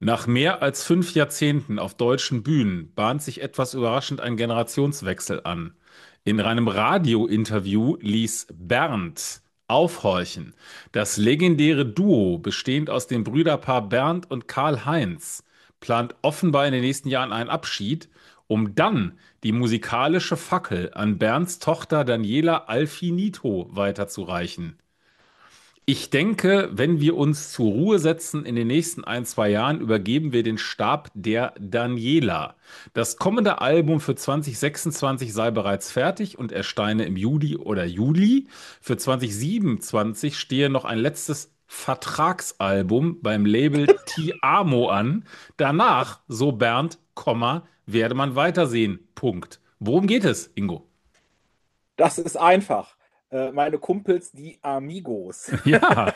Nach mehr als 5 Jahrzehnten auf deutschen Bühnen bahnt sich etwas überraschend ein Generationswechsel an. In einem Radiointerview ließ Bernd aufhorchen. Das legendäre Duo, bestehend aus dem Brüderpaar Bernd und Karl-Heinz, plant offenbar in den nächsten Jahren einen Abschied, um dann die musikalische Fackel an Bernds Tochter Daniela Alfinito weiterzureichen. Ich denke, wenn wir uns zur Ruhe setzen in den nächsten 1, 2 Jahren, übergeben wir den Stab der Daniela. Das kommende Album für 2026 sei bereits fertig und erscheine im Juli oder Juli. Für 2027 stehe noch ein letztes Vertragsalbum beim Label Ti Amo an. Danach, so Bernd, Komma, werde man weitersehen. Punkt. Worum geht es, Ingo? Das ist einfach. Meine Kumpels, die Amigos. Ja.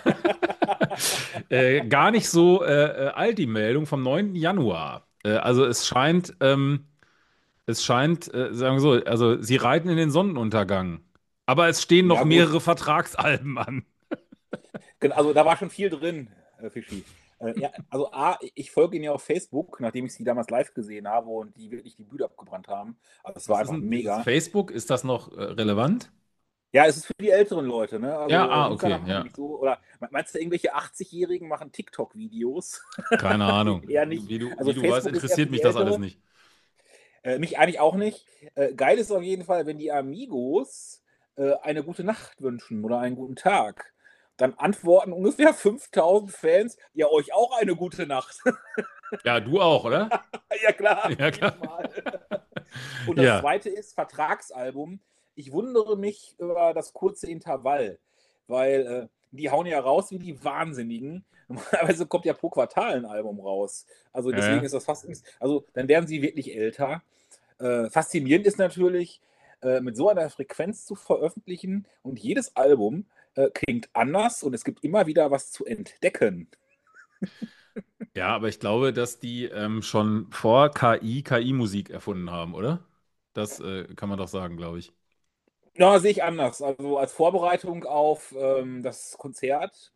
Gar nicht so alt, die Meldung vom 9. Januar. Also es scheint, sagen wir so, also sie reiten in den Sonnenuntergang. Aber es stehen noch Ja, gut. mehrere Vertragsalben an. Also da war schon viel drin, Fischi. Ja, also A, ich folge ihnen ja auf Facebook, nachdem ich sie damals live gesehen habe und die wirklich die Bühne abgebrannt haben. Also es war Was ist einfach denn dieses mega. Facebook? Ist das noch relevant? Ja, es ist für die älteren Leute, ne? Ja, Also okay, Instagram haben wir ja. nicht so. Oder meinst du, irgendwelche 80-Jährigen machen TikTok-Videos? Keine Ahnung. Eher nicht. Wie Also du weißt, Facebook ist eher für interessiert die mich das alles Älteren. nicht. Mich eigentlich auch nicht. Geil ist auf jeden Fall, wenn die Amigos eine gute Nacht wünschen oder einen guten Tag. Dann antworten ungefähr 5000 Fans, ja, euch auch eine gute Nacht. Ja, du auch, oder? Ja, klar, Ja, klar. jedes Mal. Und das Ja. zweite ist Vertragsalbum. Ich wundere mich über das kurze Intervall, weil die hauen ja raus wie die Wahnsinnigen. Normalerweise kommt ja pro Quartal ein Album raus. Also deswegen Ja. ist das fast, also dann werden sie wirklich älter. Faszinierend ist natürlich, mit so einer Frequenz zu veröffentlichen und jedes Album klingt anders und es gibt immer wieder was zu entdecken. Ja, aber ich glaube, dass die schon vor KI-Musik erfunden haben, oder? Das kann man doch sagen, glaube ich. Ja, sehe ich anders. Also als Vorbereitung auf das Konzert,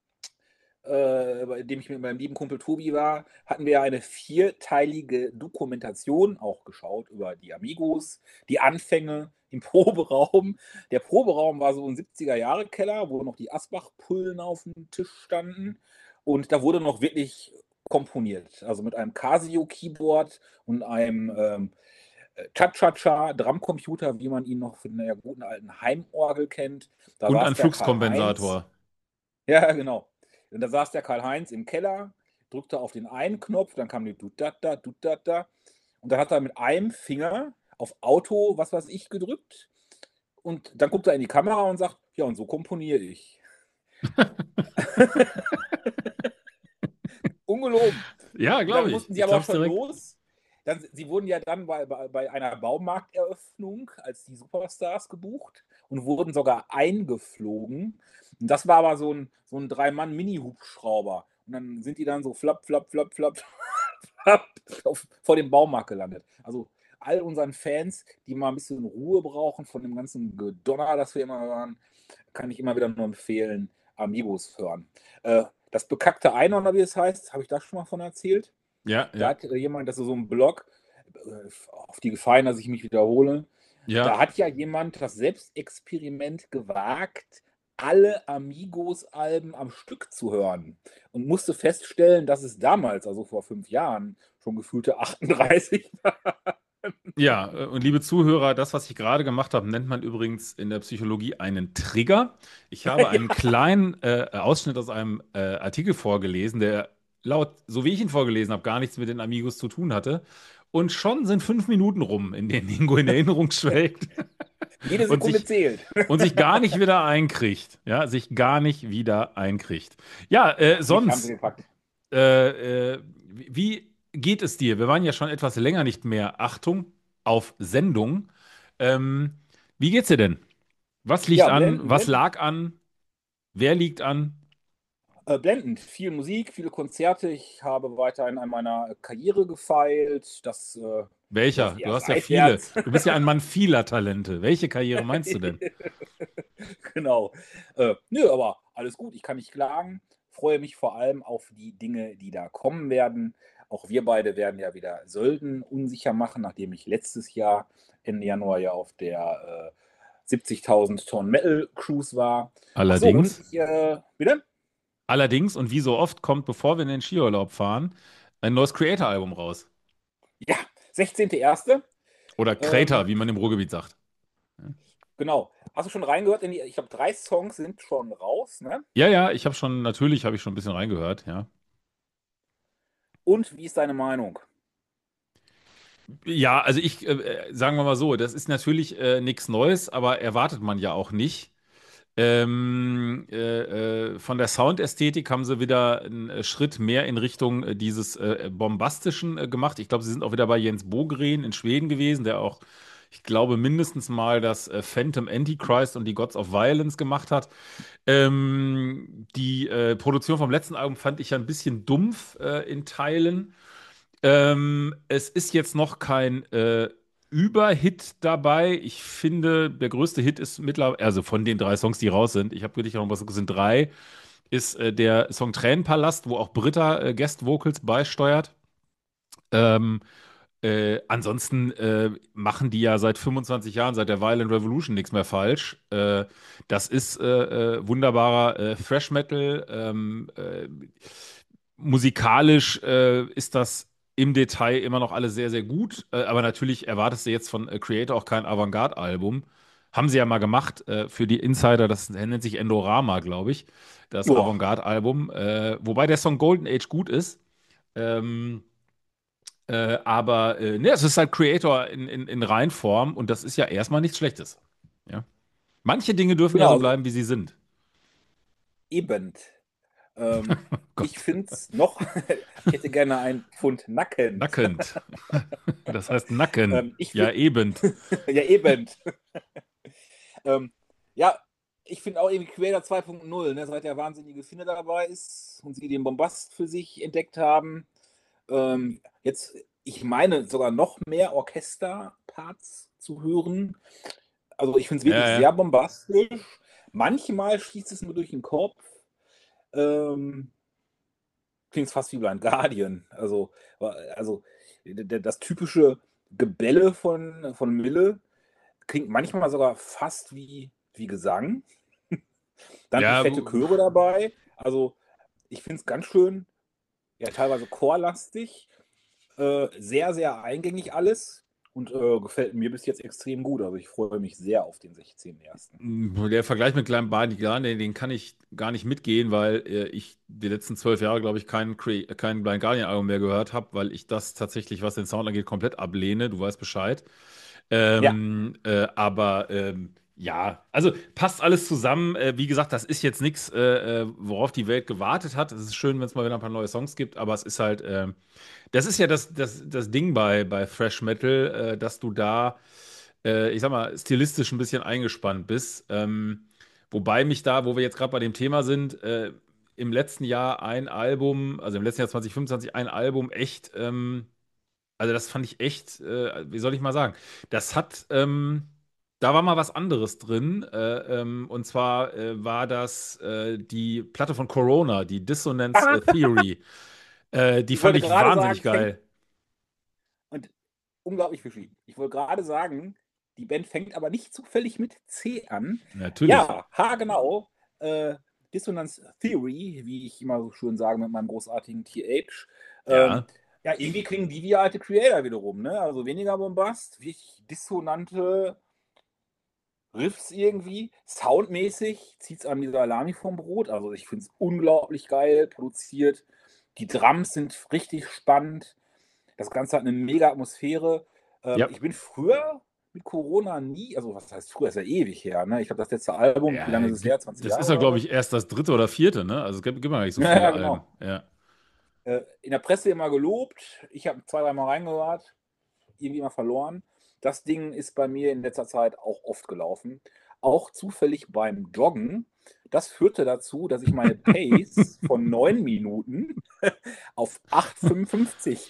bei dem ich mit meinem lieben Kumpel Tobi war, hatten wir ja eine vierteilige Dokumentation auch geschaut über die Amigos, die Anfänge im Proberaum. Der Proberaum war so ein 70er-Jahre-Keller, wo noch die Asbach-Pullen auf dem Tisch standen. Und da wurde noch wirklich komponiert. Also mit einem Casio-Keyboard und einem Cha-Cha-Cha, Drumcomputer, wie man ihn noch von der guten alten Heimorgel kennt. Da Und saß ein der Karl-Heinz. Fluxkompensator. Ja, genau. Und da saß der Karl-Heinz im Keller, drückte auf den einen Knopf, dann kam die Dudada, Dudada. Und dann hat er mit einem Finger auf Auto, was weiß ich, gedrückt. Und dann guckt er in die Kamera und sagt, ja, und so komponiere ich. Ungelogen. Ja, Und dann glaube ich. mussten sie Ich aber glaube auch es schon direkt. los. Sie wurden ja dann bei einer Baumarkteröffnung als die Superstars gebucht und wurden sogar eingeflogen. Und das war aber so ein Drei-Mann-Mini-Hubschrauber. Und dann sind die dann so flapp, flapp, flapp, flapp, flapp vor dem Baumarkt gelandet. Also all unseren Fans, die mal ein bisschen Ruhe brauchen von dem ganzen Gedonner, das wir immer hören, kann ich immer wieder nur empfehlen, Amigos hören. Das bekackte Einhorn, oder wie es heißt, habe ich das schon mal von erzählt? Ja, Da ja, hat jemand, das ist so ein Blog, auf die Gefahr hin, dass ich mich wiederhole, da ja. hat ja jemand das Selbstexperiment gewagt, alle Amigos-Alben am Stück zu hören und musste feststellen, dass es damals, also vor 5 Jahren, schon gefühlte 38 war. Ja, und liebe Zuhörer, das, was ich gerade gemacht habe, nennt man übrigens in der Psychologie einen Trigger. Ich habe einen Ja, kleinen Ausschnitt aus einem Artikel vorgelesen, der laut, so wie ich ihn vorgelesen habe, gar nichts mit den Amigos zu tun hatte. Und schon sind 5 Minuten rum, in denen Ingo in Erinnerung schwelgt jede und Sekunde sich, zählt. und sich gar nicht wieder einkriegt. Ja, sich gar nicht wieder einkriegt. Ja, Mich haben sie sonst, gepackt. wie geht es dir? Wir waren ja schon etwas länger nicht mehr, Achtung, auf Sendung. Ähm, Wie geht's dir denn? Was liegt Ja, an? blenden, Was blenden. lag an? Wer liegt an? Blendend. Viel Musik, viele Konzerte. Ich habe weiterhin an meiner Karriere gefeilt. Das Welcher? läuft Du eher hast ja viele. seitwärts. Du bist ja ein Mann vieler Talente. Welche Karriere meinst du denn? Genau. Nö, aber alles gut. Ich kann nicht klagen. freue mich vor allem auf die Dinge, die da kommen werden. Auch wir beide werden ja wieder Sölden unsicher machen, nachdem ich letztes Jahr Ende Januar ja auf der 70.000 Tonnen Metal Cruise war. Ach so, und Allerdings, bitte? allerdings, und wie so oft kommt, bevor wir in den Skiurlaub fahren, ein neues Creator-Album raus. Ja, 16.01. Oder Creator, Ähm, wie man im Ruhrgebiet sagt. genau. Hast du schon reingehört? Ich glaube, 3 Songs sind schon raus, ne? Ja, ja, natürlich habe ich schon ein bisschen reingehört, ja. Und wie ist deine Meinung? Ja, also sagen wir mal so, das ist natürlich nichts Neues, aber erwartet man ja auch nicht. Von der Soundästhetik haben sie wieder einen Schritt mehr in Richtung dieses Bombastischen gemacht. Ich glaube, sie sind auch wieder bei Jens Bogren in Schweden gewesen, der auch, ich glaube, mindestens mal das Phantom Antichrist und die Gods of Violence gemacht hat. Die Produktion vom letzten Album fand ich ja ein bisschen dumpf in Teilen. Es ist jetzt noch kein Überhit dabei. Ich finde, der größte Hit ist mittlerweile, also von den 3 Songs, die raus sind, ich habe wirklich noch was, es sind 3, ist der Song Tränenpalast, wo auch Britta Guest Vocals beisteuert. Ähm, ansonsten machen die ja seit 25 Jahren, seit der Violent Revolution nichts mehr falsch. Das ist wunderbarer Thrash Metal. Musikalisch ist das im Detail immer noch alles sehr, sehr gut. Aber natürlich erwartest du jetzt von Creator auch kein Avantgarde-Album. Haben sie ja mal gemacht für die Insider, das nennt sich Endorama, glaube ich, das Boah, Avantgarde-Album. Wobei der Song Golden Age gut ist. Ähm, aber ne, es ist halt Creator in Reinform und das ist ja erstmal nichts Schlechtes. Ja. Manche Dinge dürfen ja genau, so also bleiben, wie sie sind. eben. Ähm, Oh ich Gott. finde es noch, ich hätte gerne einen Pfund nackend. Nackend. Das heißt Nacken. Ich Ja, finde, eben. ja eben. Ähm, ja, ich finde auch irgendwie Creator 2.0, ne, seit der wahnsinnige Finne dabei ist und sie den Bombast für sich entdeckt haben. Jetzt, ich meine, sogar noch mehr Orchesterparts zu hören. Also ich finde es Ja, wirklich ja. sehr bombastisch. Manchmal schießt es mir durch den Kopf. Ähm, klingt fast wie Blind Guardian. Also das typische Gebelle von Mille klingt manchmal sogar fast wie Gesang. Dann Ja, fette Chöre dabei. Also ich finde es ganz schön, ja, teilweise chorlastig. Sehr, sehr eingängig alles. Und gefällt mir bis jetzt extrem gut. Also ich freue mich sehr auf den 16.01. der Vergleich mit Kleinem Bardigan, den kann ich gar nicht mitgehen, weil ich die letzten 12 Jahre, glaube ich, kein Blind Guardian-Album mehr gehört habe, weil ich das tatsächlich, was den Sound angeht, komplett ablehne. Du weißt Bescheid. Ja, Aber ja, also passt alles zusammen. Wie gesagt, das ist jetzt nichts, worauf die Welt gewartet hat. Es ist schön, wenn es mal wieder ein paar neue Songs gibt, aber es ist halt, das ist ja das Ding bei Thrash Metal, dass du da, ich sag mal, stilistisch ein bisschen eingespannt bist. Wobei mich da, wo wir jetzt gerade bei dem Thema sind, im letzten Jahr ein Album, also im letzten Jahr 2025 ein Album echt, also das fand ich echt, wie soll ich mal sagen, das hat, da war mal was anderes drin. Und zwar war das die Platte von Corona, die Dissonance Theory. Die ich fand wollte ich gerade wahnsinnig sagen, fängt geil. und unglaublich verschieden. Ich wollte gerade sagen, die Band fängt aber nicht zufällig mit C an. Natürlich. Ja, haargenau. Äh, Dissonance Theory, wie ich immer so schön sage mit meinem großartigen TH. Ja. Ja, irgendwie klingen die wie alte Creator wiederum, ne? Also weniger Bombast, wirklich dissonante Riffs irgendwie. Soundmäßig zieht es an die Salami vom Brot. Also ich finde es unglaublich geil produziert. Die Drums sind richtig spannend. Das Ganze hat eine mega Atmosphäre. Ja. Ich bin früher mit Corona nie, also was heißt früher, ist ja ewig her, ne? Ich habe das letzte Album, wie lange Ja, ist es her? 20 das ist Jahre ja, oder glaube was? ich, erst das dritte oder vierte, ne? Also es gibt ja gar nicht so Ja, viele ja, Alben. genau. Ja. In der Presse immer gelobt. Ich habe 2, 3 Mal reingehört, irgendwie mal verloren. Das Ding ist bei mir in letzter Zeit auch oft gelaufen. Auch zufällig beim Joggen. Das führte dazu, dass ich meine Pace von 9 Minuten auf 8,55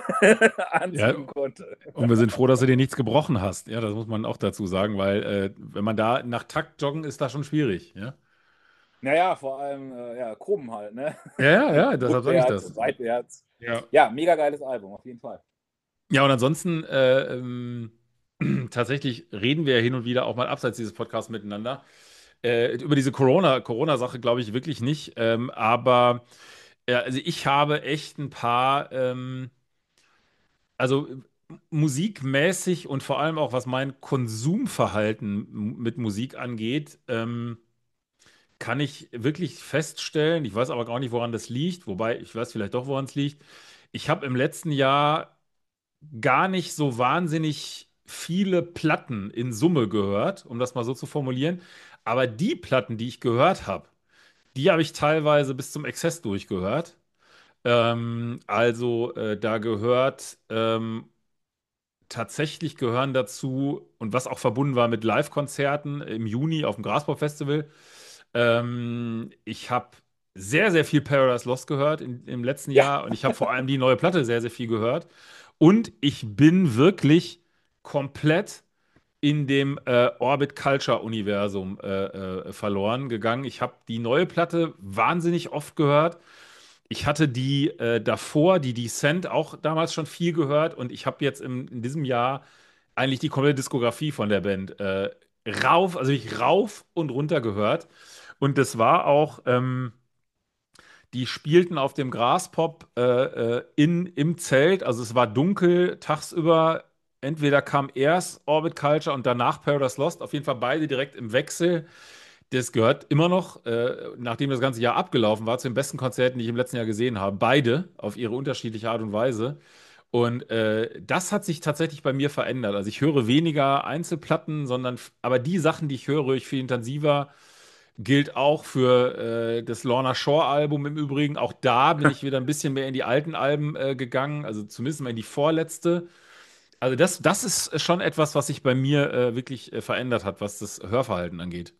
Ja, anziehen konnte. und wir sind froh, dass du dir nichts gebrochen hast. Ja, das muss man auch dazu sagen, weil wenn man da nach Takt joggen, ist das schon schwierig. Ja. Naja, vor allem ja, Krummen halt, ne? Ja, ja, ja, deshalb sage ich Rückwärts und das. seitwärts. Ja. Ja, mega geiles Album, auf jeden Fall. Ja, und ansonsten tatsächlich reden wir ja hin und wieder auch mal abseits dieses Podcasts miteinander. Über diese Corona-Sache glaube ich wirklich nicht. Aber also ich habe echt ein paar, also musikmäßig und vor allem auch was mein Konsumverhalten mit Musik angeht, kann ich wirklich feststellen, ich weiß aber gar nicht, woran das liegt, wobei ich weiß vielleicht doch, woran es liegt. Ich habe im letzten Jahr gar nicht so wahnsinnig viele Platten in Summe gehört, um das mal so zu formulieren. Aber die Platten, die ich gehört habe, die habe ich teilweise bis zum Exzess durchgehört. Da gehört tatsächlich gehören dazu und was auch verbunden war mit Live-Konzerten im Juni auf dem Graspop-Festival. Ich habe sehr, sehr viel Paradise Lost gehört im letzten Ja, Jahr und ich habe vor allem die neue Platte sehr, sehr viel gehört. Und ich bin wirklich komplett in dem Orbit Culture Universum verloren gegangen. Ich habe die neue Platte wahnsinnig oft gehört. Ich hatte die davor, die Descent, auch damals schon viel gehört und ich habe jetzt in diesem Jahr eigentlich die komplette Diskografie von der Band also ich rauf und runter gehört. Und das war auch, die spielten auf dem Graspop im Zelt, also es war dunkel tagsüber. Entweder kam erst Orbit Culture und danach Paradise Lost, auf jeden Fall beide direkt im Wechsel. Das gehört immer noch, nachdem das ganze Jahr abgelaufen war, zu den besten Konzerten, die ich im letzten Jahr gesehen habe. Beide auf ihre unterschiedliche Art und Weise. Und das hat sich tatsächlich bei mir verändert. Also ich höre weniger Einzelplatten, aber die Sachen, die ich höre ich viel intensiver. Gilt auch für das Lorna Shore-Album im Übrigen. Auch da bin ich wieder ein bisschen mehr in die alten Alben gegangen, also zumindest mal in die vorletzte. Also das ist schon etwas, was sich bei mir wirklich verändert hat, was das Hörverhalten angeht.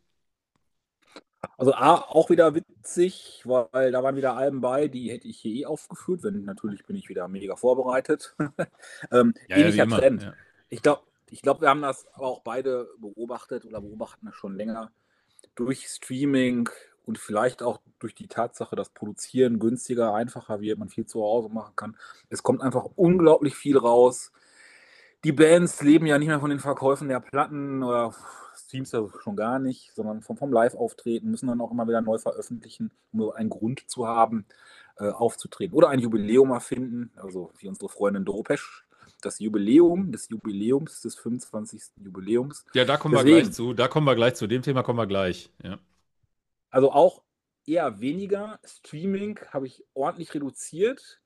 also A, auch wieder witzig, weil da waren wieder Alben bei, die hätte ich hier eh aufgeführt, wenn natürlich bin ich wieder mega vorbereitet. Ja, ja, wie Ähnlicher immer. Trend. Ja. Ich glaub, wir haben das aber auch beide beobachtet oder beobachten das schon länger. Durch Streaming und vielleicht auch durch die Tatsache, dass Produzieren günstiger, einfacher wird, man viel zu Hause machen kann. Es kommt einfach unglaublich viel raus. Die Bands leben ja nicht mehr von den Verkäufen der Platten oder Streams ja schon gar nicht, sondern vom Live-Auftreten, müssen dann auch immer wieder neu veröffentlichen, um so einen Grund zu haben, aufzutreten. Oder ein Jubiläum erfinden, also wie unsere Freundin Dopesch, das Jubiläum des Jubiläums, des 25. Jubiläums. Ja, da kommen wir gleich Deswegen, zu. Da kommen wir gleich zu. Dem Thema kommen wir gleich. Ja. also auch eher weniger. Streaming habe ich ordentlich reduziert.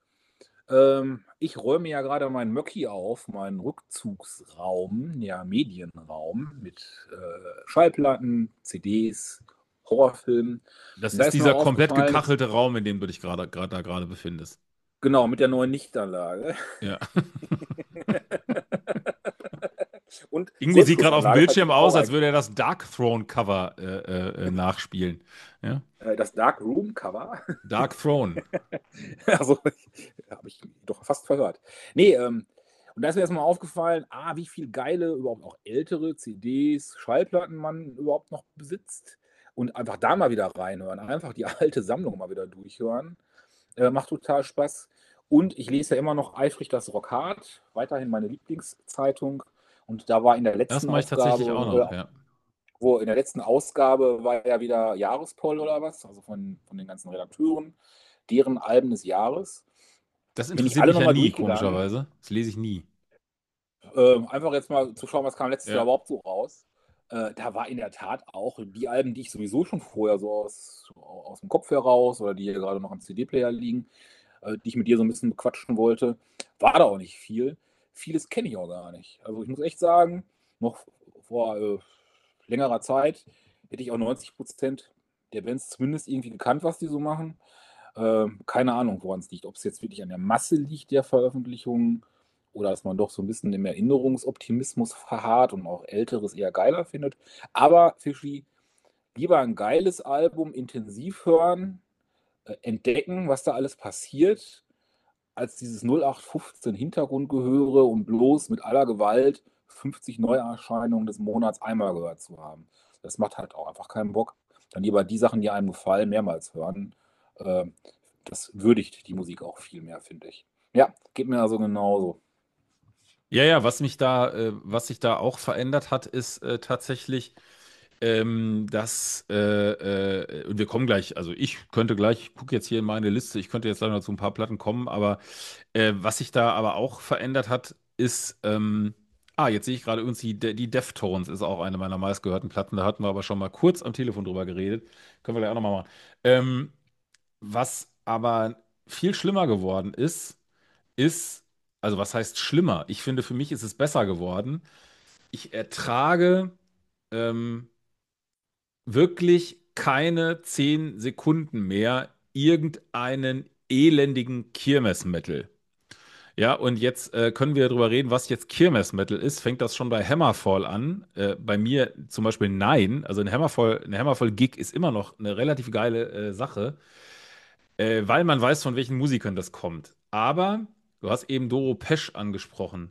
Ich räume ja gerade meinen Möcki auf, meinen Rückzugsraum, ja, Medienraum mit Schallplatten, CDs, Horrorfilmen. Das Und da ist ist mir dieser komplett aufgefallen, dass, gekachelte Raum, in dem du dich da gerade befindest. genau, mit der neuen Lichtanlage Ja. und Ingo sieht gerade auf dem Selbstschutzanlage, falls Bildschirm jemand auch aus, als ein, würde er das Dark Throne Cover nachspielen. Ja? das Dark Room Cover. Dark Throne. Also, habe ich doch fast verhört. Nee, und da ist mir erstmal aufgefallen, wie viel geile, überhaupt auch ältere CDs, Schallplatten man überhaupt noch besitzt. Und einfach da mal wieder reinhören, einfach die alte Sammlung mal wieder durchhören. Macht total Spaß. Und ich lese ja immer noch eifrig das Rockhard, weiterhin meine Lieblingszeitung. Und da war in der Das letzten mache ich tatsächlich auch Aufgabe, noch, ja. wo in der letzten Ausgabe war ja wieder Jahrespoll oder was, also von den ganzen Redakteuren, deren Alben des Jahres. Das Bin ich interessiert alle mich ja nochmal nie, durchgegangen. komischerweise. Das lese ich nie. Einfach jetzt mal zu schauen, was kam letztes Jahr Ja. überhaupt so raus. Da war in der Tat auch die Alben, die ich sowieso schon vorher so aus dem Kopf heraus oder die hier gerade noch am CD-Player liegen, die ich mit dir so ein bisschen bequatschen wollte, war da auch nicht viel. Vieles kenne ich auch gar nicht. Also ich muss echt sagen, noch vor längerer Zeit hätte ich auch 90% der Bands zumindest irgendwie gekannt, was die so machen. Keine Ahnung, woran es liegt. Ob es jetzt wirklich an der Masse liegt der Veröffentlichungen oder dass man doch so ein bisschen im Erinnerungsoptimismus verharrt und auch Älteres eher geiler findet. Aber Fischi, lieber ein geiles Album intensiv hören, entdecken, was da alles passiert, als dieses 0815 Hintergrundgehöre und bloß mit aller Gewalt 50 Neuerscheinungen des Monats einmal gehört zu haben. Das macht halt auch einfach keinen Bock. Dann lieber die Sachen, die einem gefallen, mehrmals hören. Äh, Das würdigt die Musik auch viel mehr, finde ich. Ja, geht mir also genauso. Ja, ja, was sich da auch verändert hat, ist tatsächlich, und wir kommen gleich, also ich könnte gleich, ich gucke jetzt hier in meine Liste, ich könnte jetzt leider noch zu ein paar Platten kommen, aber was sich da aber auch verändert hat, ist, jetzt sehe ich gerade übrigens, die Deftones ist auch eine meiner meistgehörten Platten, da hatten wir aber schon mal kurz am Telefon drüber geredet, können wir gleich auch nochmal machen. Was aber viel schlimmer geworden ist, also was heißt schlimmer? Ich finde, für mich ist es besser geworden. Ich ertrage ähm, wirklich keine 10 Sekunden mehr irgendeinen elendigen Kirmes-Metal. Ja, und jetzt können wir darüber reden, was jetzt Kirmes-Metal ist. Fängt das schon bei Hammerfall an? Bei mir zum Beispiel nein. Also eine Hammerfall-Gig ist immer noch eine relativ geile Sache, weil man weiß, von welchen Musikern das kommt. Aber du hast eben Doro Pesch angesprochen.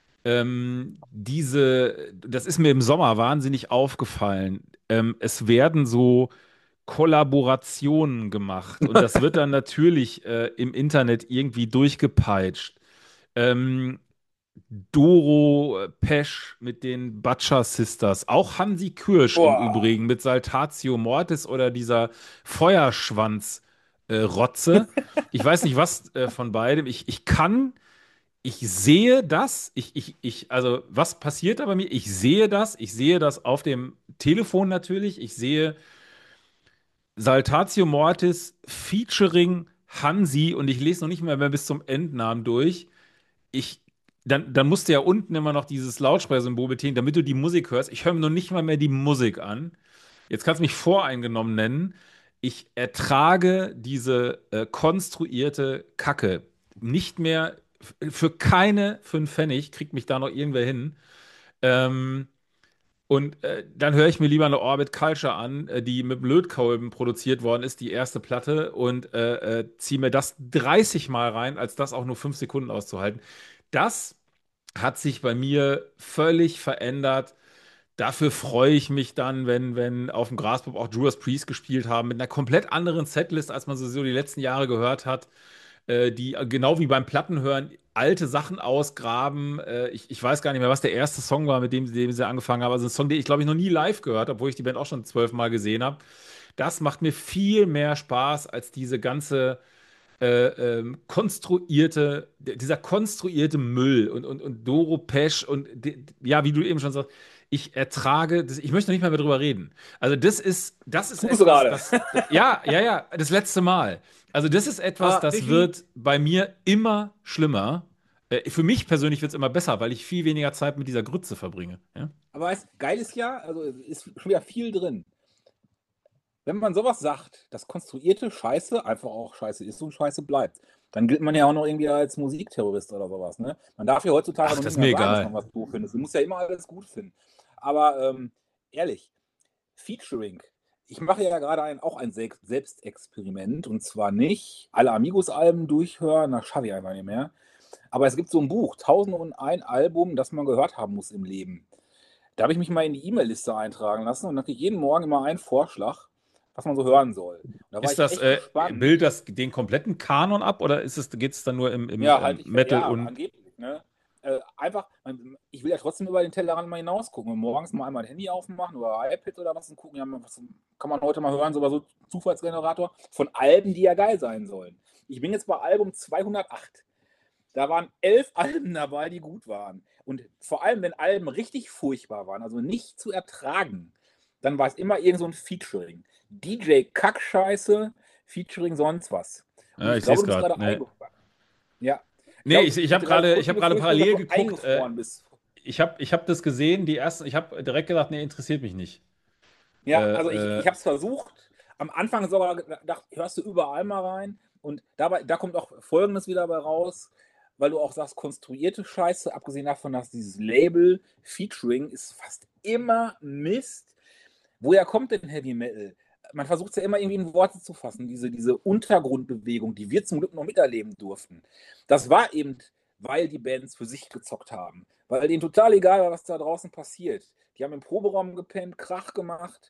Das ist mir im Sommer wahnsinnig aufgefallen. Es werden so Kollaborationen gemacht und das wird dann natürlich im Internet irgendwie durchgepeitscht. Ähm, Doro Pesch mit den Butcher Sisters, auch Hansi Kürsch im Boah. Übrigen mit Saltatio Mortis oder dieser Feuerschwanz Rotze. Ich weiß nicht, was von beidem. Ich sehe das, also was passiert da bei mir? Ich sehe das auf dem Telefon natürlich, ich sehe Saltatio Mortis featuring Hansi und ich lese noch nicht mehr bis zum Endnamen durch. Ich, dann musst du ja unten immer noch dieses Lautsprechersymbol betätigen, damit du die Musik hörst. Ich höre mir noch nicht mal mehr die Musik an. Jetzt kannst du mich voreingenommen nennen. Ich ertrage diese konstruierte Kacke nicht mehr für keine 5 Pfennig kriegt mich da noch irgendwer hin. Ähm, und dann höre ich mir lieber eine Orbit Culture an, die mit Lötkolben produziert worden ist, die erste Platte, und ziehe mir das 30 Mal rein, als das auch nur 5 Sekunden auszuhalten. Das hat sich bei mir völlig verändert. Dafür freue ich mich dann, wenn auf dem Graspop auch Judas Priest gespielt haben, mit einer komplett anderen Setlist, als man sie so die letzten Jahre gehört hat, die genau wie beim Plattenhören alte Sachen ausgraben. Ich weiß gar nicht mehr, was der erste Song war, mit dem sie angefangen haben. Also ein Song, den ich glaube ich noch nie live gehört habe, obwohl ich die Band auch schon 12 Mal gesehen habe. Das macht mir viel mehr Spaß als diese ganze dieser konstruierte Müll und Doro Pesch und ja, wie du eben schon sagst, ich ertrage das, ich möchte nicht mehr drüber reden. Also das ist Tust du etwas, gerade. ja, das letzte Mal. Also das ist etwas, Aber das Michi, wird bei mir immer schlimmer. Für mich persönlich wird es immer besser, weil ich viel weniger Zeit mit dieser Grütze verbringe. Ja? aber weißt, geil ist ja, also ist schon wieder viel drin. Wenn man sowas sagt, dass konstruierte Scheiße einfach auch Scheiße ist und Scheiße bleibt, dann gilt man ja auch noch irgendwie als Musikterrorist oder sowas. Ne? Man darf ja heutzutage Ach, noch das nicht ist mir mehr sagen, dass man egal. was doof findet. Man muss ja immer alles gut finden. Aber ehrlich, Featuring. Ich mache ja gerade auch ein Selbstexperiment und zwar nicht alle Amigos-Alben durchhören, das schaffe ich einfach nicht mehr. Aber es gibt so ein Buch, 1001 Album, das man gehört haben muss im Leben. Da habe ich mich mal in die E-Mail-Liste eintragen lassen und dann kriege ich jeden Morgen immer einen Vorschlag, was man so hören soll. Und da war Ist ich das, echt gespannt. bildet das den kompletten Kanon ab oder geht es dann nur Ja, halte ich fest. Metal Ja, und angeblich. Ne? Einfach, ich will ja trotzdem über den Tellerrand mal hinaus gucken und morgens mal einmal ein Handy aufmachen oder iPad oder was und gucken, ja, was kann man heute mal hören, so über so Zufallsgenerator von Alben, die ja geil sein sollen. Ich bin jetzt bei Album 208. Da waren 11 Alben dabei, die gut waren. Und vor allem, wenn Alben richtig furchtbar waren, also nicht zu ertragen, dann war es immer irgend so ein Featuring. DJ Kackscheiße, Featuring sonst was. Und ja, ich ich sehe glaube, es du bist gerade. gerade Nee. eingefroren. Ja. Nee, ich Ich habe hatte gerade kurz ich die hab gerade Befürchtung, dass parallel du geguckt. eingefroren bist. Ich hab das gesehen, die ersten. Ich habe direkt gedacht, nee, interessiert mich nicht. Ja, also Äh, ich habe es versucht. Am Anfang sogar gedacht, hörst du überall mal rein. Und dabei, da kommt auch Folgendes wieder bei raus, weil du auch sagst, konstruierte Scheiße, abgesehen davon, dass dieses Label Featuring ist fast immer Mist. Woher kommt denn Heavy Metal? Man versucht es ja immer irgendwie in Worte zu fassen, diese Untergrundbewegung, die wir zum Glück noch miterleben durften. Das war eben, weil die Bands für sich gezockt haben. Weil denen total egal war, was da draußen passiert. Die haben im Proberaum gepennt, Krach gemacht,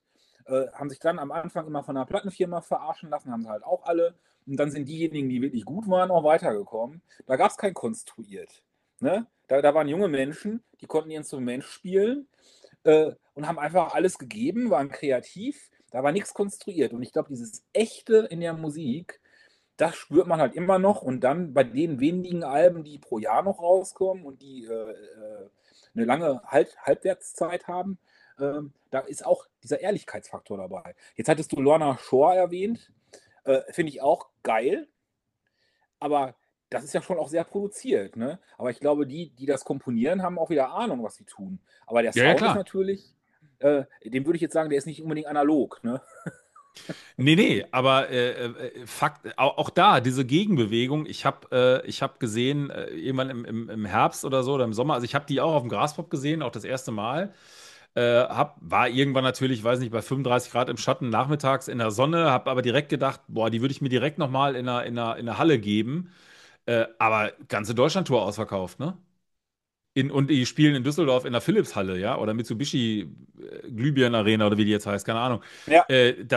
haben sich dann am Anfang immer von der Plattenfirma verarschen lassen, haben sie halt auch alle. Und dann sind diejenigen, die wirklich gut waren, auch weitergekommen. Da gab es kein Konstruiert. Ne? Da waren junge Menschen, die konnten ihr Instrument spielen und haben einfach alles gegeben, waren kreativ. Da war nichts konstruiert. Und ich glaube, dieses Echte in der Musik, das spürt man halt immer noch. Und dann bei den wenigen Alben, die pro Jahr noch rauskommen und die eine lange Halbwertszeit haben, da ist auch dieser Ehrlichkeitsfaktor dabei. Jetzt hattest du Lorna Shore erwähnt. Finde ich auch geil. Aber das ist ja schon auch sehr produziert. Ne? Aber ich glaube, die das komponieren, haben auch wieder Ahnung, was sie tun. Aber der Ja, ja, Sound ist klar. natürlich, dem würde ich jetzt sagen, der ist nicht unbedingt analog. Ne? Nee, nee, aber Fakt, auch da, diese Gegenbewegung, ich hab gesehen, irgendwann im Herbst oder so oder im Sommer, also ich habe die auch auf dem Graspop gesehen, auch das erste Mal. War irgendwann natürlich, weiß nicht, bei 35 Grad im Schatten nachmittags in der Sonne, habe aber direkt gedacht, boah, die würde ich mir direkt nochmal in einer Halle geben. Aber ganze Deutschlandtour ausverkauft, ne? Und die spielen in Düsseldorf in der Philips-Halle, ja, oder Mitsubishi Glühbirnen Arena oder wie die jetzt heißt, keine Ahnung. Ja,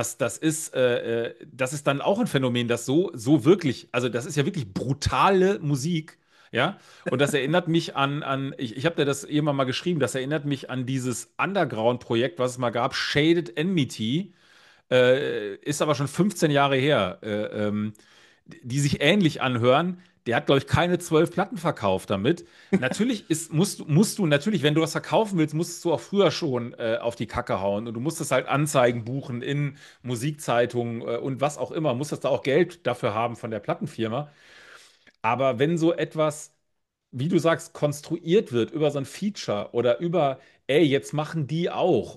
Das ist dann auch ein Phänomen, das so wirklich, also das ist ja wirklich brutale Musik, ja. Und das erinnert mich ich habe dir das irgendwann mal geschrieben, das erinnert mich an dieses Underground-Projekt, was es mal gab, Shaded Enmity, ist aber schon 15 Jahre her, die sich ähnlich anhören. Der hat, glaube ich, keine 12 Platten verkauft damit. Natürlich musst du natürlich, wenn du was verkaufen willst, musstest du auch früher schon auf die Kacke hauen. Und du musstest halt Anzeigen buchen in Musikzeitungen und was auch immer. Musstest da auch Geld dafür haben von der Plattenfirma. Aber wenn so etwas, wie du sagst, konstruiert wird über so ein Feature oder über, ey, jetzt machen die auch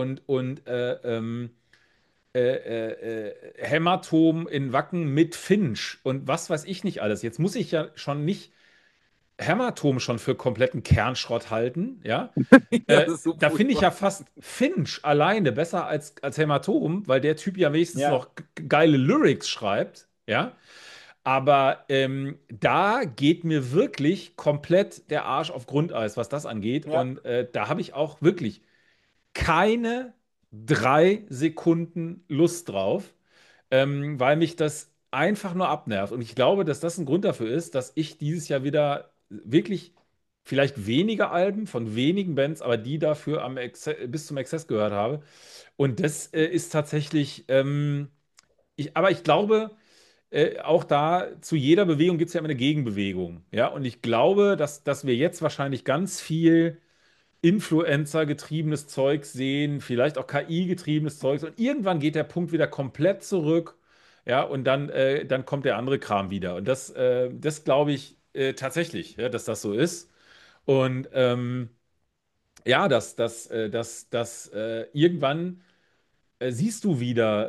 Hämatom in Wacken mit Finch und was weiß ich nicht alles. Jetzt muss ich ja schon nicht Hämatom schon für kompletten Kernschrott halten, ja. das ist so Da finde ich furchtbar. ja fast Finch alleine besser als Hämatom, weil der Typ ja wenigstens Ja, noch geile Lyrics schreibt, ja. Aber da geht mir wirklich komplett der Arsch auf Grundeis, was das angeht. ja, Und da habe ich auch wirklich keine 3 Sekunden Lust drauf, weil mich das einfach nur abnervt. Und ich glaube, dass das ein Grund dafür ist, dass ich dieses Jahr wieder wirklich vielleicht weniger Alben von wenigen Bands, aber die dafür bis zum Exzess gehört habe. Und das ist tatsächlich, aber ich glaube, auch da zu jeder Bewegung gibt es ja immer eine Gegenbewegung. Ja, und ich glaube, dass wir jetzt wahrscheinlich ganz viel Influencer-getriebenes Zeug sehen, vielleicht auch KI-getriebenes Zeug. Und irgendwann geht der Punkt wieder komplett zurück. Ja, und dann kommt der andere Kram wieder. Und das glaube ich tatsächlich, ja, dass das so ist. Und ja, irgendwann siehst du wieder,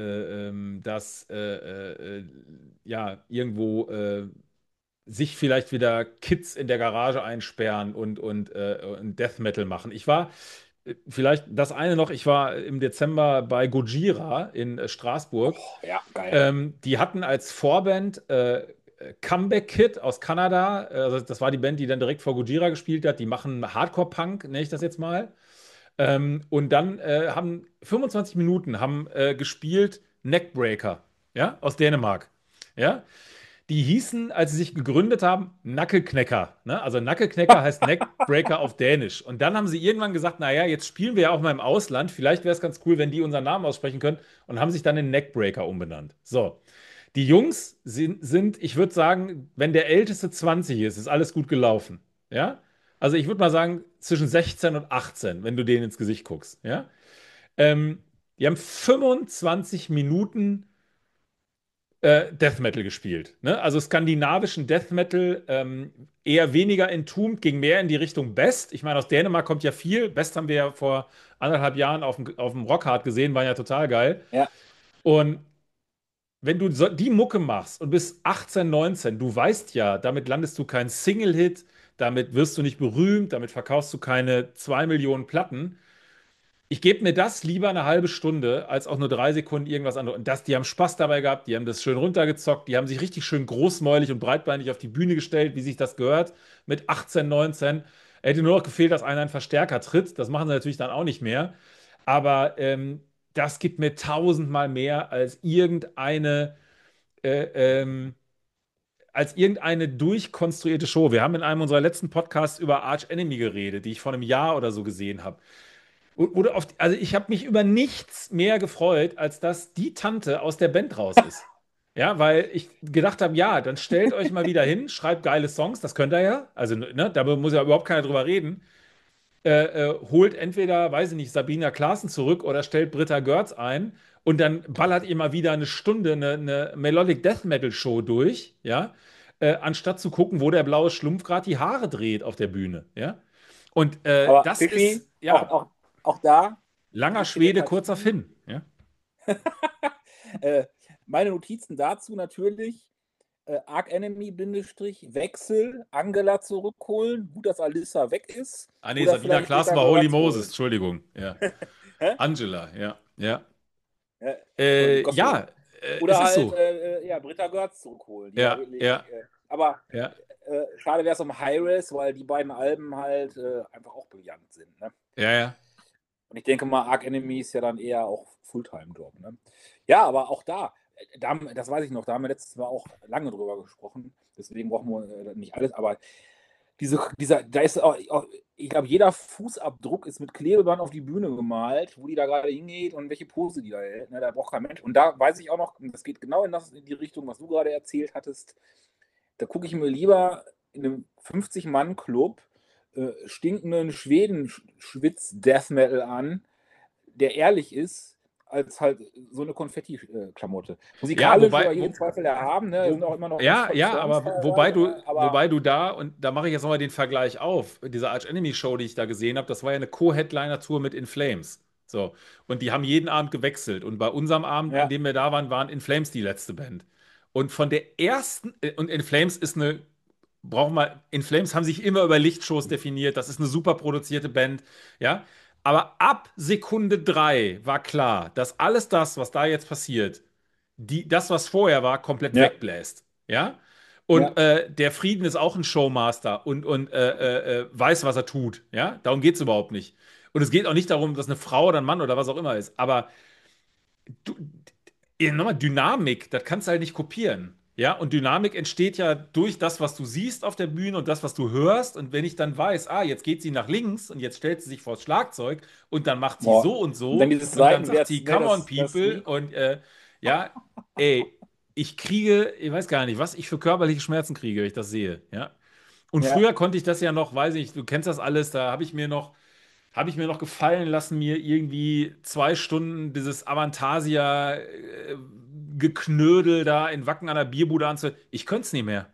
ja, irgendwo sich vielleicht wieder Kids in der Garage einsperren und Death Metal machen. Vielleicht das eine noch, ich war im Dezember bei Gojira in Straßburg. oh, ja, geil. Die hatten als Vorband Comeback Kid aus Kanada. Also das war die Band, die dann direkt vor Gojira gespielt hat. Die machen Hardcore-Punk, nenne ich das jetzt mal. Und dann haben 25 Minuten haben gespielt Neckbreaker, ja, aus Dänemark. Ja, die hießen, als sie sich gegründet haben, Nackelknecker. Ne? Also Nackelknecker heißt Neckbreaker auf Dänisch. Und dann haben sie irgendwann gesagt, naja, jetzt spielen wir ja auch mal im Ausland. Vielleicht wäre es ganz cool, wenn die unseren Namen aussprechen können. Und haben sich dann in Neckbreaker umbenannt. So. Die Jungs sind, ich würde sagen, wenn der Älteste 20 ist alles gut gelaufen. Ja? Also ich würde mal sagen, zwischen 16 und 18, wenn du denen ins Gesicht guckst. Ja? Ähm, Die haben 25 Minuten Death Metal gespielt. Ne? Also skandinavischen Death Metal, eher weniger entombed, ging mehr in die Richtung Best. Ich meine, aus Dänemark kommt ja viel. Best haben wir ja vor 1,5 Jahren auf dem Rockhard gesehen, war ja total geil. Ja, Und wenn du die Mucke machst und bist 18, 19, du weißt ja, damit landest du keinen Single-Hit, damit wirst du nicht berühmt, damit verkaufst du keine 2 Millionen Platten. Ich gebe mir das lieber eine halbe Stunde, als auch nur 3 Sekunden irgendwas anderes. Und die haben Spaß dabei gehabt, die haben das schön runtergezockt, die haben sich richtig schön großmäulig und breitbeinig auf die Bühne gestellt, wie sich das gehört, mit 18, 19. Hätte nur noch gefehlt, dass einer einen Verstärker tritt. Das machen sie natürlich dann auch nicht mehr. Aber das gibt mir tausendmal mehr äh, ähm, als irgendeine durchkonstruierte Show. Wir haben in einem unserer letzten Podcasts über Arch Enemy geredet, die ich vor einem Jahr oder so gesehen habe. Also ich habe mich über nichts mehr gefreut, als dass die Tante aus der Band raus ist. Ja, weil ich gedacht habe, ja, dann stellt euch mal wieder hin, schreibt geile Songs, das könnt ihr ja. Also, ne, da muss ja überhaupt keiner drüber reden. Holt entweder, weiß ich nicht, Sabina Klaassen zurück oder stellt Britta Görz ein und dann ballert ihr mal wieder eine Stunde eine Melodic Death Metal Show durch, ja, anstatt zu gucken, wo der blaue Schlumpf gerade die Haare dreht auf der Bühne, ja. Und Aber das Fifi, ist, ja, auch da ein langer bisschen Schwede, kurzer Empathie. Finn, ja. Äh, Meine Notizen dazu natürlich: Arc Enemy Bindestrich Wechsel, Angela zurückholen. Gut, dass Alissa weg ist. Ah, nee, Oder Sabina vielleicht Klaassen Britta war Holy Görz Moses, holen. Entschuldigung, ja. Hä? Angela, ja, ja. Gospel. Ja, es Oder ist halt so. Ja, Britta Görz zurückholen. Die war Ja, wirklich. ja, Aber ja, schade wäre es um Hi-Res, weil die beiden Alben halt einfach auch brillant sind. Ne? ja, ja. Und ich denke mal, Arc Enemy ist ja dann eher auch Fulltime-Job. Ne? Ja, aber auch das weiß ich noch, da haben wir letztes Mal auch lange drüber gesprochen. Deswegen brauchen wir nicht alles. Aber da ist auch, ich glaube, jeder Fußabdruck ist mit Klebeband auf die Bühne gemalt, wo die da gerade hingeht und welche Pose die da hält. Ne? Da braucht kein Mensch. Und da weiß ich auch noch, das geht genau in die Richtung, was du gerade erzählt hattest. Da gucke ich mir lieber in einem 50-Mann-Club stinkenden Schweden-Schwitz-Death Metal an, der ehrlich ist, als halt so eine Konfetti-Klamotte. Ja, Musikalisch über jeden Zweifel erhaben, ne? Sind auch immer noch ganz ja, tolle ja, Songs aber teilweise, ne? Aber wobei du da, und da mache ich jetzt nochmal den Vergleich auf, diese Arch Enemy Show, die ich da gesehen habe, das war ja eine Co-Headliner-Tour mit In Flames. So. Und die haben jeden Abend gewechselt. Und bei unserem Abend, an ja, dem wir da waren, waren In Flames die letzte Band. Und von der ersten, und In Flames ist eine, In Flames haben sich immer über Lichtshows definiert, das ist eine super produzierte Band, ja. Aber ab Sekunde 3 war klar, dass alles das, was da jetzt passiert, das, was vorher war, komplett ja, wegbläst. Ja? ja, Und der Frieden ist auch ein Showmaster und weiß, was er tut. Ja? Darum geht es überhaupt nicht. Und es geht auch nicht darum, dass eine Frau oder ein Mann oder was auch immer ist. Aber du, nochmal, Dynamik, das kannst du halt nicht kopieren. Ja, und Dynamik entsteht ja durch das, was du siehst auf der Bühne und das, was du hörst. Und wenn ich dann weiß, jetzt geht sie nach links und jetzt stellt sie sich vors Schlagzeug und dann macht sie boah. so und Und dann so dieses und dann sagt sie, Seitenwärts, ne, Come on, das people. Lied. Und ja, ey, ich weiß gar nicht, was ich für körperliche Schmerzen kriege, wenn ich das sehe. Ja. Und Ja, früher konnte ich das ja noch, weiß ich, du kennst das alles, da habe ich mir noch gefallen lassen, mir irgendwie 2 Stunden dieses Avantasia-Geknödel da in Wacken an der Bierbude anzuhören. Ich könnte es nicht mehr.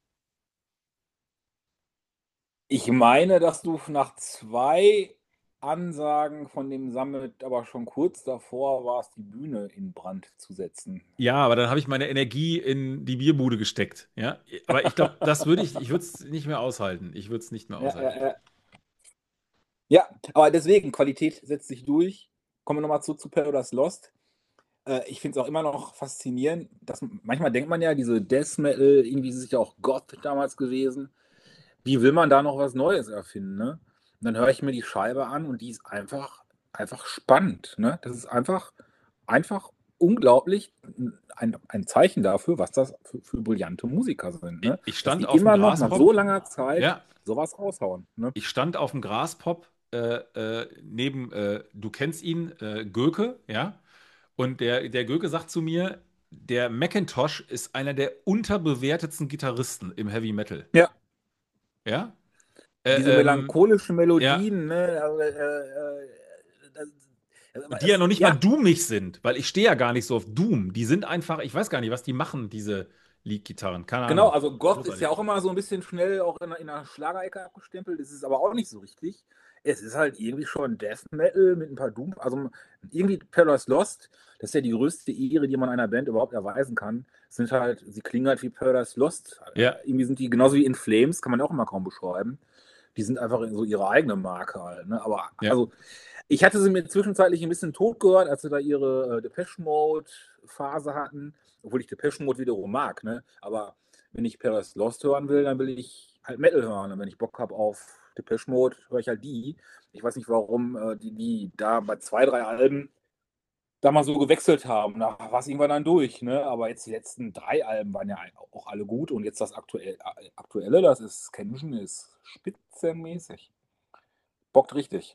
ich meine, dass du nach 2 Ansagen von dem Summit aber schon kurz davor warst, die Bühne in Brand zu setzen. Ja, aber dann habe ich meine Energie in die Bierbude gesteckt. Ja, aber ich glaube, ich würde es nicht mehr aushalten. Ich würde es nicht mehr Ja, aushalten. ja, aber deswegen, Qualität setzt sich durch. Kommen wir nochmal zu Paradise Lost. Ich finde es auch immer noch faszinierend, dass manchmal denkt man ja, diese Death Metal, irgendwie ist es ja auch Goth damals gewesen. Wie will man da noch was Neues erfinden, ne? Und dann höre ich mir die Scheibe an und die ist einfach spannend, ne? Das ist einfach unglaublich ein Zeichen dafür, was das für brillante Musiker sind, ne? Ich Dass stand die auf dem immer noch nach Graspop. so langer Zeit Ja, sowas raushauen, ne? ich stand auf dem Graspop neben, du kennst ihn, Göke, ja. Und der Göke sagt zu mir, der Macintosh ist einer der unterbewertetsten Gitarristen im Heavy Metal. Ja, Ja? diese melancholischen Ja. Melodien, ne? Das, Und die ja noch nicht mal ja, doomig sind, weil ich stehe ja gar nicht so auf Doom. Die sind einfach, ich weiß gar nicht, was die machen, diese Lead-Gitarren. Keine genau, Ahnung. also Goth ist ja Großartig. auch immer so ein bisschen schnell auch in der Schlagerecke abgestempelt. Das ist aber auch nicht so richtig. Es ist halt irgendwie schon Death Metal mit ein paar Doom. Also irgendwie Paradise Lost, das ist ja die größte Ehre, die man einer Band überhaupt erweisen kann. Sie klingen halt wie Paradise Lost. Ja, Irgendwie sind die genauso wie In Flames, kann man ja auch immer kaum beschreiben. Die sind einfach so ihre eigene Marke halt. Ne? Aber ja. also, ich hatte sie mir zwischenzeitlich ein bisschen tot gehört, als sie da ihre Depeche Mode-Phase hatten. Obwohl ich Depeche Mode wiederum mag. Ne? Aber wenn ich Paradise Lost hören will, dann will ich halt Metal hören. Und wenn ich Bock habe auf Depeche Mode, höre ich halt die. Ich weiß nicht, warum die da bei 2, 3 Alben da mal so gewechselt haben. Da war es irgendwann dann durch, ne? Aber jetzt die letzten 3 Alben waren ja auch alle gut und jetzt das Aktuelle, das ist Kenshin, ist spitzenmäßig. Bockt richtig.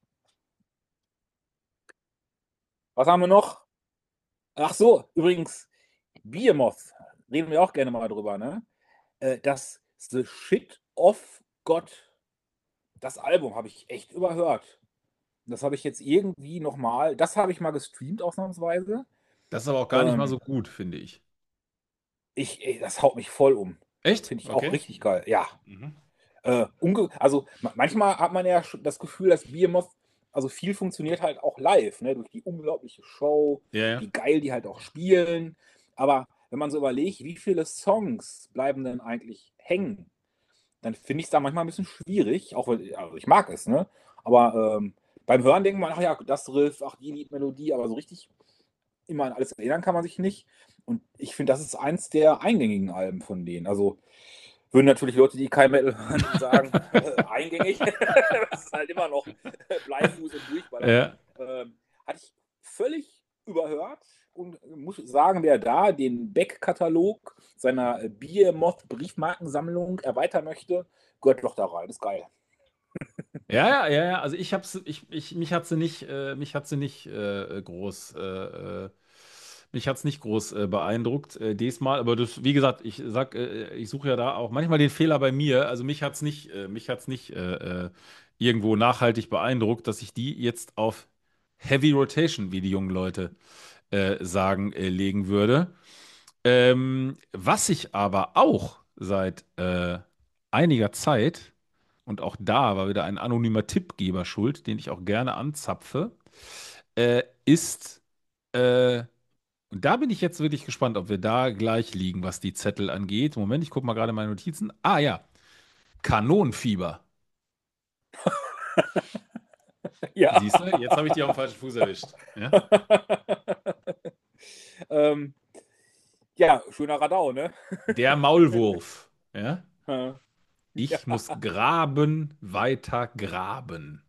Was haben wir noch? Ach so, übrigens, Behemoth, reden wir auch gerne mal drüber, ne? Das The Shit of God, das Album habe ich echt überhört. Das habe ich jetzt irgendwie nochmal, das habe ich mal gestreamt ausnahmsweise. Das ist aber auch gar nicht mal Ähm, so gut, finde ich. das haut mich voll um. Echt? Finde ich auch Okay. richtig geil. Ja. Mhm. Also manchmal hat man ja das Gefühl, dass Behemoth, also viel funktioniert halt auch live, ne? Durch die unglaubliche Show, Ja, ja. wie geil die halt auch spielen. Aber wenn man so überlegt, wie viele Songs bleiben denn eigentlich hängen, dann finde ich es da manchmal ein bisschen schwierig. Auch also ich mag es, ne? Aber beim Hören denkt man, ach ja, das Riff, ach die Liedmelodie, aber so richtig immer an alles erinnern kann man sich nicht. Und ich finde, das ist eins der eingängigen Alben von denen. Also würden natürlich Leute, die kein Metal hören, sagen, eingängig. Das ist halt immer noch Bleifuß und Durchballern. Ja. Hatte ich völlig überhört und muss sagen, wer da den Back-Katalog seiner Behemoth-Briefmarkensammlung erweitern möchte, gehört doch da rein. Ist geil. Ja, ja, ja, ja. Also mich hat sie nicht mich hat's nicht groß beeindruckt diesmal. Aber das, wie gesagt, ich suche ja da auch manchmal den Fehler bei mir. Also mich hat's nicht irgendwo nachhaltig beeindruckt, dass ich die jetzt auf Heavy Rotation, wie die jungen Leute sagen, legen würde. Was ich aber auch seit einiger Zeit, und auch da war wieder ein anonymer Tippgeber schuld, den ich auch gerne anzapfe, ist, und da bin ich jetzt wirklich gespannt, ob wir da gleich liegen, was die Zettel angeht. Moment, ich gucke mal gerade meine Notizen. Ah ja, Kanonenfieber. Ja. Siehst du, jetzt habe ich die auf dem falschen Fuß erwischt. Ja, ähm, ja, schöner Radau, ne? der Maulwurf. Ja, Ja. ich muss graben, weiter graben.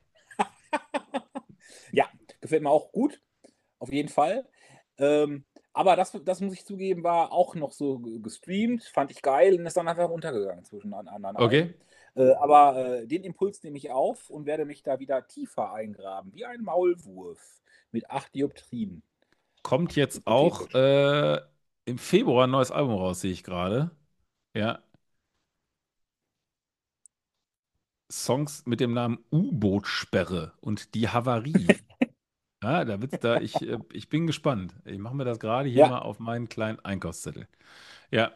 Ja, gefällt mir auch gut, auf jeden Fall. Aber das muss ich zugeben, war auch noch so gestreamt, fand ich geil und ist dann einfach untergegangen zwischen anderen Alben. Okay. Aber den Impuls nehme ich auf und werde mich da wieder tiefer eingraben, wie ein Maulwurf mit 8 Dioptrien. Kommt jetzt auch Hypothetisch. im Februar ein neues Album raus, sehe ich gerade. Ja, Songs mit dem Namen U-Boot-Sperre und die Havarie. Ja, ich bin gespannt. Ich mache mir das gerade hier Ja, mal auf meinen kleinen Einkaufszettel. Ja,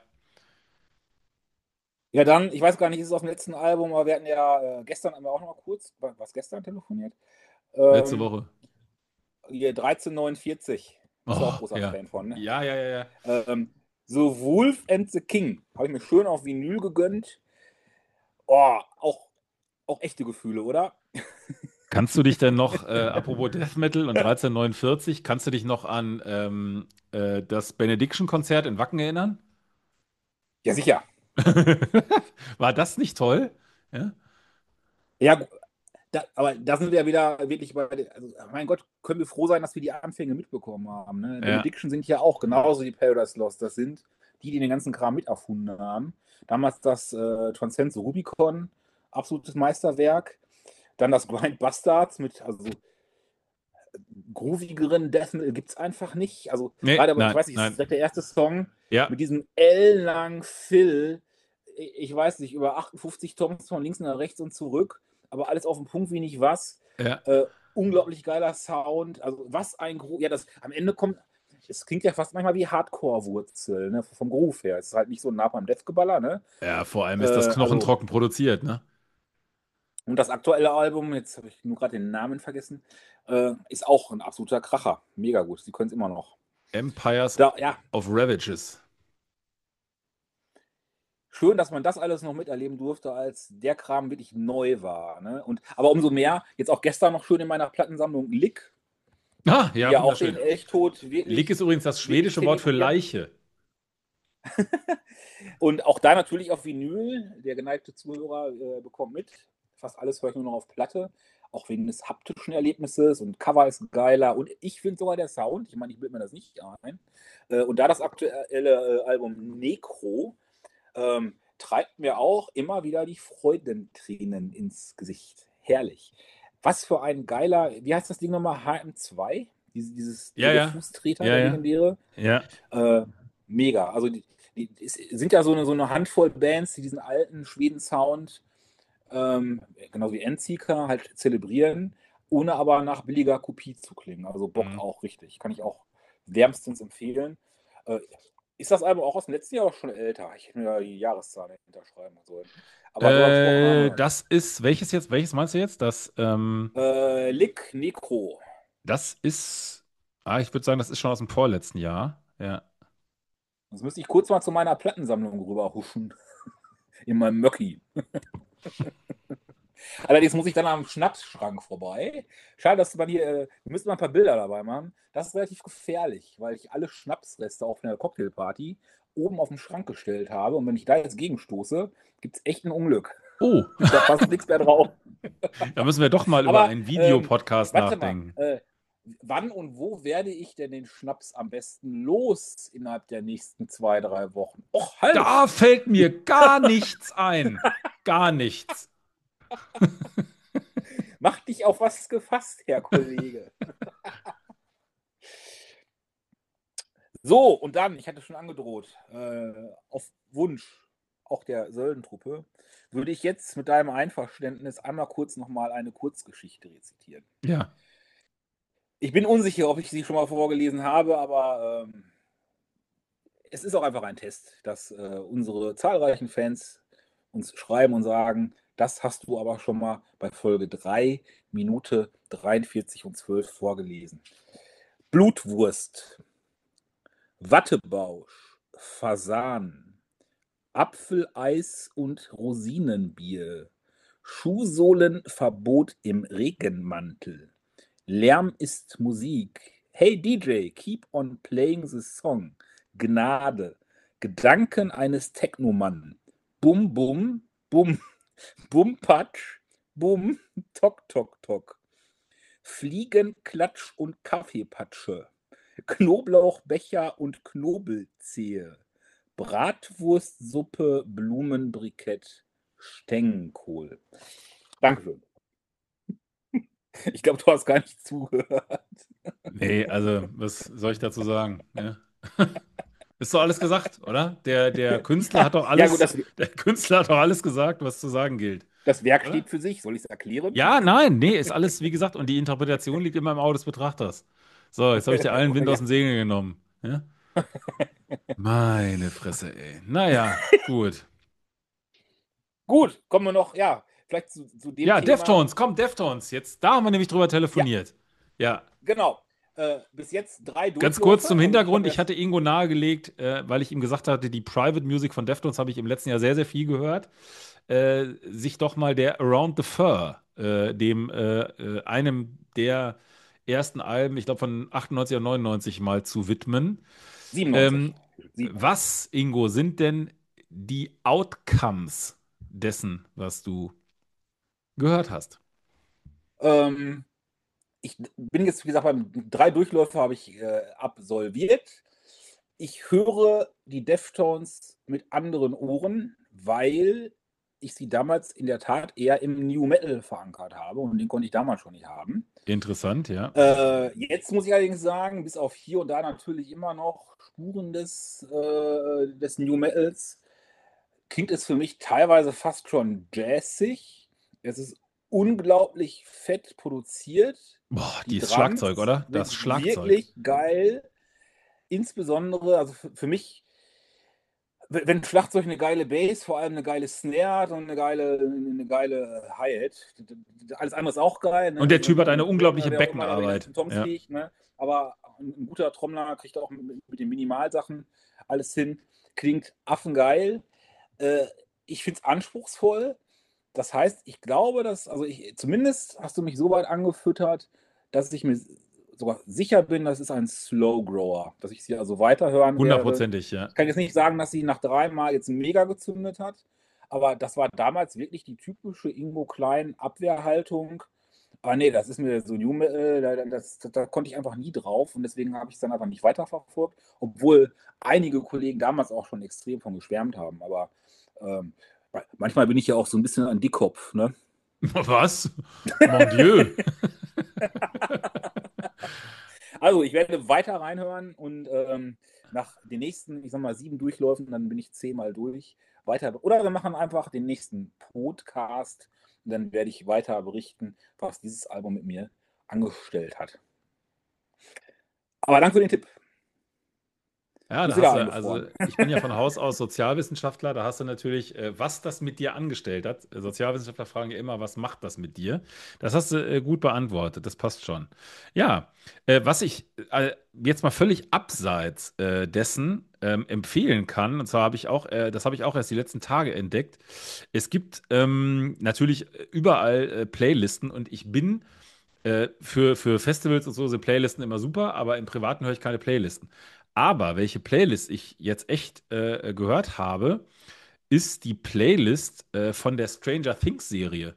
ja, dann, ich weiß gar nicht, ist es aus dem letzten Album, aber wir hatten ja gestern haben wir auch noch mal kurz, was gestern telefoniert? letzte Ähm, Woche. Hier 1349. Bist du auch Oh, großer ja. Fan von, ne? Ja, ja, ja, ja. The Wolf and the King. Habe ich mir schön auf Vinyl gegönnt. Oh, auch echte Gefühle, oder? Kannst du dich denn noch, apropos Death Metal und 1349, kannst du dich noch an das Benediction-Konzert in Wacken erinnern? Ja, sicher. War das nicht toll? Ja, Ja, aber da sind wir ja wieder wirklich also, mein Gott, können wir froh sein, dass wir die Anfänge mitbekommen haben. Ne? ja. Benediction sind ja auch genauso wie Paradise Lost. Das sind die, die den ganzen Kram mit erfunden haben. Damals das Transcend the Rubicon, absolutes Meisterwerk. Dann das Grind Bastards mit, also groovigeren Death Metal gibt es einfach nicht. Also Nee, gerade, ich nein, weiß nicht, es ist nein. direkt der erste Song Ja, mit diesem ellenlangen Fill. Ich weiß nicht, über 58 Toms von links nach rechts und zurück, aber alles auf den Punkt wie nicht was. ja. Unglaublich geiler Sound. Also was ein Groove. Ja, das am Ende kommt. Es klingt ja fast manchmal wie Hardcore-Wurzel, ne? Vom Groove her. Es ist halt nicht so nah beim Death-Geballer, ne? Ja, vor allem ist das Also, knochentrocken produziert, ne? und das aktuelle Album, jetzt habe ich nur gerade den Namen vergessen, ist auch ein absoluter Kracher. Mega gut. Sie können es immer noch. Empires Da, ja, of Ravages. schön, dass man das alles noch miterleben durfte, als der Kram wirklich neu war. Ne? Aber umso mehr, jetzt auch gestern noch schön in meiner Plattensammlung Lick, Ah, die ja, ja auch den wunderschön. Elchtod Lik ist wirklich, übrigens das wirklich schwedische Wort für zelebrieren. Leiche. Und auch da natürlich auf Vinyl. Der geneigte Zuhörer bekommt mit. Fast alles höre ich nur noch auf Platte. auch wegen des haptischen Erlebnisses und Cover ist geiler und ich finde sogar der Sound, ich meine, ich bilde mir das nicht ein, und da das aktuelle Album Necro treibt mir auch immer wieder die Freudentränen ins Gesicht. Herrlich. Was für ein geiler, wie heißt das Ding nochmal? HM2? Ja, Dieser ja. Fußtreter, Ja, der ja. legendäre. Ja. Äh, Mega. Also es sind ja so eine Handvoll Bands, die diesen alten Schweden-Sound, genauso wie Endseeker, halt zelebrieren, ohne aber nach billiger Kopie zu klingen. Also bockt Mhm. auch richtig. Kann ich auch wärmstens empfehlen. Äh, Ist das Album auch aus dem letzten Jahr oder schon älter? Ich hätte mir da die Jahreszahl hinterschreiben sollen. Aber darüber gesprochen haben wir noch nicht. Das ist, welches meinst du jetzt? Lick Necro. Das ist, ich würde sagen, das ist schon aus dem vorletzten Jahr. Ja. Jetzt müsste ich kurz mal zu meiner Plattensammlung rüberhuschen. In meinem Möcki. Allerdings muss ich dann am Schnapsschrank vorbei. Schade, dass man hier, wir müssen mal ein paar Bilder dabei machen. Das ist relativ gefährlich, weil ich alle Schnapsreste auf einer Cocktailparty oben auf den Schrank gestellt habe. Und wenn ich da jetzt gegenstoße, gibt es echt ein Unglück. Oh, Da passt nichts mehr drauf. da müssen wir doch mal über Aber einen Videopodcast warte mal, nachdenken. wann und wo werde ich denn den Schnaps am besten los innerhalb der nächsten 2, 3 Wochen? Och, halt! Da fällt mir gar nichts ein. Gar nichts. Mach dich auf was gefasst, Herr Kollege. So, und dann, ich hatte schon angedroht, auf Wunsch auch der Söldentruppe, würde ich jetzt mit deinem Einverständnis einmal kurz nochmal eine Kurzgeschichte rezitieren. Ja. Ich bin unsicher, ob ich sie schon mal vorgelesen habe, aber es ist auch einfach ein Test, dass unsere zahlreichen Fans uns schreiben und sagen, das hast du aber schon mal bei Folge 3, Minute 43 und 12 vorgelesen. Blutwurst, Wattebausch, Fasan, Apfeleis und Rosinenbier, Schuhsohlenverbot im Regenmantel, Lärm ist Musik, Hey DJ, keep on playing the song, Gnade, Gedanken eines Technomannen, Bum Bum, Bum, Bum Patsch, Bum, Tok Tok Tok, Fliegen, Klatsch und Kaffeepatsche, Knoblauchbecher und Knobelzehe, Bratwurstsuppe, Blumenbrikett, Stengenkohl. Dankeschön. Ich glaube, du hast gar nicht zugehört. Nee, also, was soll ich dazu sagen? Ja. Ist doch alles gesagt, oder? Der Künstler hat doch Ja, gut, alles, der Künstler hat doch alles gesagt, was zu sagen gilt, das Werk oder? steht für sich. Soll ich es erklären? Ja, nein, nee, ist alles, wie gesagt, und die Interpretation liegt immer im Auge des Betrachters. So, jetzt habe ich dir allen Wind aus Ja. den Segeln genommen. Ja? Meine Fresse, ey. Naja, gut. Gut, kommen wir noch, ja, vielleicht zu dem Ja, Thema. Deftones, komm, Deftones. Jetzt, da haben wir nämlich drüber Ja, telefoniert. Ja, genau. Bis jetzt 3 ganz kurz Durchläufe. zum Also ich Hintergrund. habe Ich erst. hatte Ingo nahegelegt, weil ich ihm gesagt hatte, die Private Music von Deftones habe ich im letzten Jahr sehr, sehr viel gehört, sich doch mal der Around the Fur, einem der ersten Alben, ich glaube von 98 oder 99 mal zu widmen. 97. Ähm, 97. Was, Ingo, sind denn die Outcomes dessen, was du gehört hast? Ähm, Ich bin jetzt, wie gesagt, beim 3 Durchläufe habe ich absolviert. Ich höre die Deftones mit anderen Ohren, weil ich sie damals in der Tat eher im New Metal verankert habe und den konnte ich damals schon nicht haben. Interessant, ja. Jetzt muss ich allerdings sagen, bis auf hier und da natürlich immer noch Spuren des New Metals, klingt es für mich teilweise fast schon jazzig. Es ist unglaublich fett produziert. Boah, Die dieses Schlagzeug, Drums oder? sind Das Schlagzeug. wirklich geil. Insbesondere, also für mich, wenn Schlagzeug eine geile Bass, vor allem eine geile Snare hat und eine geile Hi-Hat, alles andere ist auch geil. Und Ne? der Also Typ hat eine Gardner, unglaubliche wer auch immer da die Beckenarbeit. ganzen Toms Ja. legt, ne? Aber ein guter Trommler kriegt auch mit den Minimalsachen alles hin. Klingt affengeil. Äh, Ich finde es anspruchsvoll. Das heißt, ich glaube, zumindest hast du mich so weit angefüttert, dass ich mir sogar sicher bin, das ist ein Slow Grower, dass ich sie also weiterhören werde. Hundertprozentig, ja. Ich kann jetzt nicht sagen, dass sie nach 3 Mal jetzt mega gezündet hat, aber das war damals wirklich die typische Ingo Klein Abwehrhaltung. Aber nee, das ist mir so New Metal, da konnte ich einfach nie drauf und deswegen habe ich es dann einfach nicht weiterverfolgt, obwohl einige Kollegen damals auch schon extrem von geschwärmt haben. Aber ähm, manchmal bin ich ja auch so ein bisschen ein Dickkopf, ne? Was? Mon Dieu. Also, ich werde weiter reinhören und nach den nächsten, ich sag mal, 7 Durchläufen, dann bin ich 10-mal durch. Weiter, oder wir machen einfach den nächsten Podcast und dann werde ich weiter berichten, was dieses Album mit mir angestellt hat. Aber danke für den Tipp. Ja, da Bist hast wieder du, also eingefroren. ich bin ja von Haus aus Sozialwissenschaftler, da hast du natürlich, was das mit dir angestellt hat. Sozialwissenschaftler fragen ja immer, was macht das mit dir? Das hast du gut beantwortet, das passt schon. Ja, was ich jetzt mal völlig abseits dessen empfehlen kann, und zwar habe ich auch, das habe ich auch erst die letzten Tage entdeckt. Es gibt natürlich überall Playlisten und ich bin für Festivals und so sind Playlisten immer super, aber im Privaten höre ich keine Playlisten. Aber welche Playlist ich jetzt echt gehört habe, ist die Playlist von der Stranger Things Serie.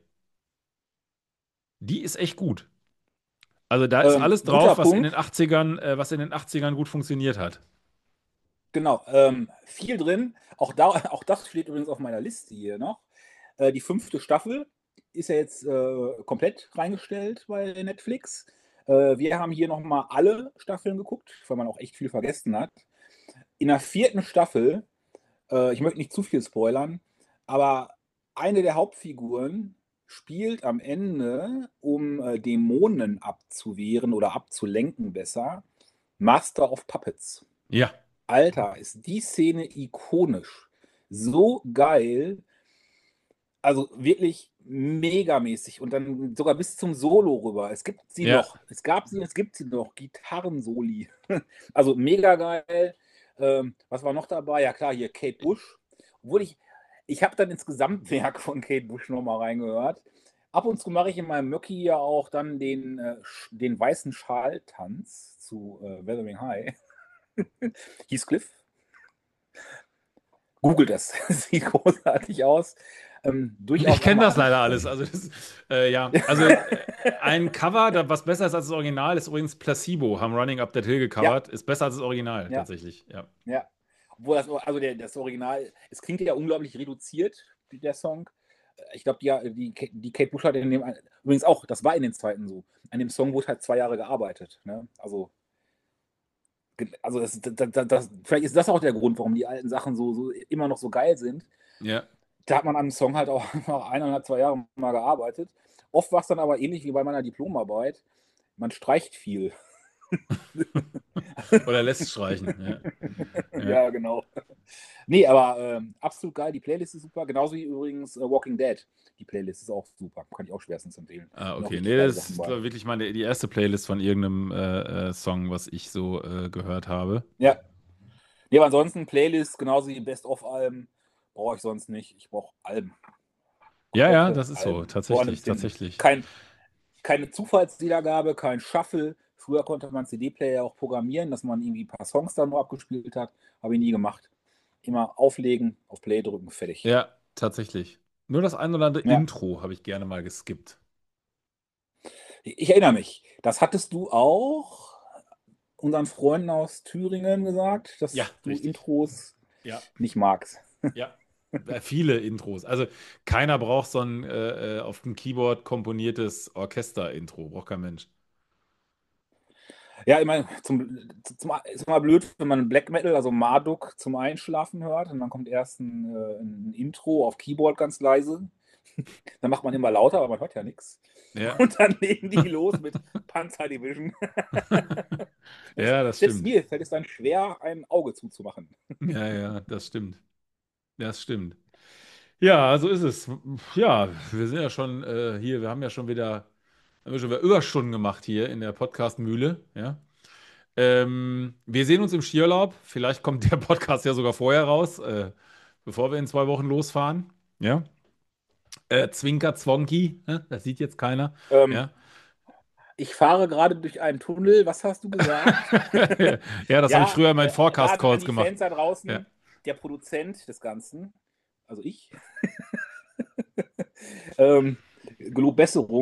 Die ist echt gut. Also da ist alles Guter drauf, was in Punkt. den 80ern, was in den 80ern gut funktioniert hat. Genau. Viel drin. Auch das steht übrigens auf meiner Liste hier noch. Die 5. Staffel ist ja jetzt komplett reingestellt bei Netflix. Wir haben hier nochmal alle Staffeln geguckt, weil man auch echt viel vergessen hat. In der 4. Staffel, ich möchte nicht zu viel spoilern, aber eine der Hauptfiguren spielt am Ende, um Dämonen abzuwehren oder abzulenken besser, Master of Puppets. Ja, Alter, ist die Szene ikonisch. So geil. Also wirklich megamäßig. Und dann sogar bis zum Solo rüber. Es gibt sie ja. noch. Es gab sie, es gibt sie noch. Gitarrensoli. Also mega geil. Was war noch dabei? Ja klar, hier Kate Bush. Obwohl ich habe dann ins Gesamtwerk von Kate Bush nochmal reingehört. Ab und zu mache ich in meinem Möcki ja auch dann den weißen Schaltanz zu Wuthering High. Heathcliff. Googelt es. Sieht großartig aus. Ich Durchaus auch kenne mal das leider alles. anstrengend. Also, ja, also ein Cover, was besser ist als das Original, ist übrigens Placebo, haben Running Up That Hill Ja, gecovert. Ist besser als das Original, ja, tatsächlich. Ja. ja. Obwohl das Original, es klingt ja unglaublich reduziert, der Song. Ich glaube, die Kate Bush hat in dem, übrigens auch, das war in den Zeiten so. An dem Song wurde halt 2 Jahre gearbeitet. Ne? Also vielleicht ist das auch der Grund, warum die alten Sachen so immer noch so geil sind. Ja. Da hat man an dem Song halt auch nach 1,5, 2 Jahren mal gearbeitet. Oft war es dann aber ähnlich wie bei meiner Diplomarbeit. Man streicht viel. Oder lässt streichen. Ja. Ja. Ja, genau. Nee, aber absolut geil. Die Playlist ist super. Genauso wie übrigens Walking Dead. Die Playlist ist auch super. Kann ich auch schwerstens empfehlen. Ah, Sind auch okay. richtig Nee, geile das Sachen ist, bei. glaub ich, wirklich die erste Playlist von irgendeinem Song, was ich so gehört habe. Ja. Nee, aber ansonsten Playlist, genauso wie Best-of-Alben, brauche ich sonst nicht. Ich brauche Alben. Ja, ja, Komplette das ist so. Alben. Vorne Tatsächlich, den, tatsächlich. keine Zufallswiedergabe, kein Shuffle. Früher konnte man CD-Player auch programmieren, dass man irgendwie ein paar Songs dann nur abgespielt hat. Habe ich nie gemacht. Immer auflegen, auf Play drücken, fertig. Ja, tatsächlich. Nur das ein oder andere Ja, Intro habe ich gerne mal geskippt. ich erinnere mich. Das hattest du auch unseren Freunden aus Thüringen gesagt, Ja, dass du richtig. Intros Ja, nicht magst. ja. Viele Intros. Also keiner braucht so ein auf dem Keyboard komponiertes Orchester-Intro. Braucht kein Mensch. Ja, ich meine, ist immer blöd, wenn man Black Metal, also Marduk, zum Einschlafen hört und dann kommt erst ein Intro auf Keyboard ganz leise. Dann macht man immer lauter, aber man hört ja nichts. Ja. Und dann legen die los mit Panzer Division. Ja, das Selbst stimmt. mir fällt es dann schwer, ein Auge zuzumachen. Ja, ja, das stimmt. Das stimmt. Ja, so ist es. Ja, wir sind ja schon hier, haben wir schon wieder Überstunden gemacht hier in der Podcast-Mühle. Ja. Wir sehen uns im Skiurlaub. Vielleicht kommt der Podcast ja sogar vorher raus, bevor wir in 2 Wochen losfahren. Ja. Zwinker Zwonki, ne? Das sieht jetzt keiner. Ähm, Ja. Ich fahre gerade durch einen Tunnel. Was hast du gesagt? Ja, das habe ich Ja, früher in meinen gerade an Forecast-Calls die gemacht. Fans da Ja. draußen, der Produzent des Ganzen, also ich, ähm, gelob Besserung.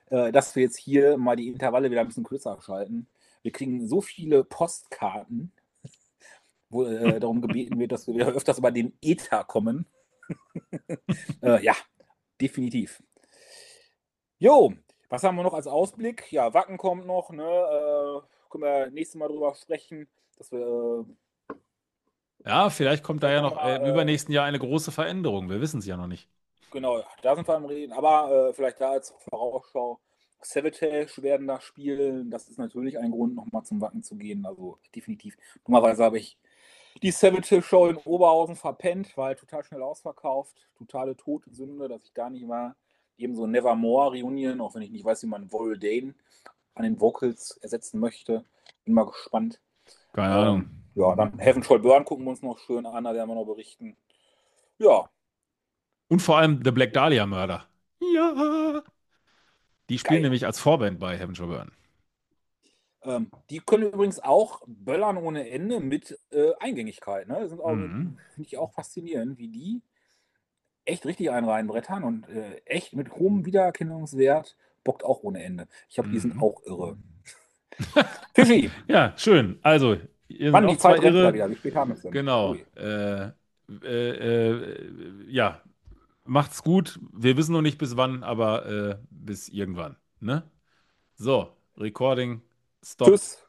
dass wir jetzt hier mal die Intervalle wieder ein bisschen kürzer schalten. Wir kriegen so viele Postkarten, wo darum gebeten wird, dass wir wieder öfters über den Ether kommen. Ja, definitiv. Jo, was haben wir noch als Ausblick? Ja, Wacken kommt noch, ne? Können wir nächstes Mal drüber sprechen, dass wir Ja, vielleicht kommt da ja vielleicht noch nochmal, im übernächsten Jahr eine große Veränderung. Wir wissen es ja noch nicht. genau, da sind wir am Reden, aber vielleicht da als Vorausschau. Savatage werden da spielen. Das ist natürlich ein Grund, nochmal zum Wacken zu gehen. Also definitiv. Dummerweise habe ich die Savatage-Show in Oberhausen verpennt, weil total schnell ausverkauft. Totale Todsünde, dass ich da nicht war. Eben so Nevermore Reunion, auch wenn ich nicht weiß, wie man Warrell Dane an den Vocals ersetzen möchte. Bin mal gespannt. Keine Ahnung. Ja, dann Heaven Shall Burn gucken wir uns noch schön an, da werden wir noch berichten. Ja, Und vor allem The Black Dahlia Mörder. Ja. Die spielen geil. nämlich als Vorband bei Heaven Shall Burn. Die können übrigens auch böllern ohne Ende mit Eingängigkeit. Ne? Das sind auch, Mhm. finde ich auch faszinierend, wie die echt richtig einen reinbrettern und echt mit hohem Wiedererkennungswert bockt auch ohne Ende. Ich glaube, die sind Mhm. auch irre. Fischi, Ja, schön. Also, ihr sind wann auch die zwei Zeit rennt ja Irre. wieder. Wie spät haben wir es denn? Genau. Ui. Ja, macht's gut. Wir wissen noch nicht bis wann, aber bis irgendwann. Ne? So, Recording, Stop. Tschüss.